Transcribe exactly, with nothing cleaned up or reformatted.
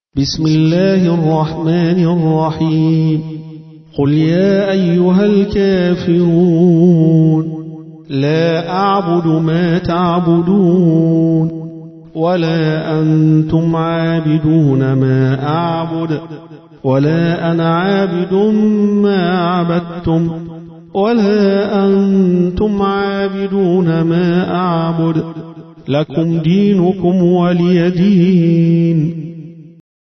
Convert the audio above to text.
بسم الله الرحمن الرحيم. قل يا أيها الكافرون لا أعبد ما تعبدون ولا أنتم عابدون ما أعبد ولا أنا عابد ما عبدتم ولا أنتم عابدون ما أعبد لكم دينكم ولي دين.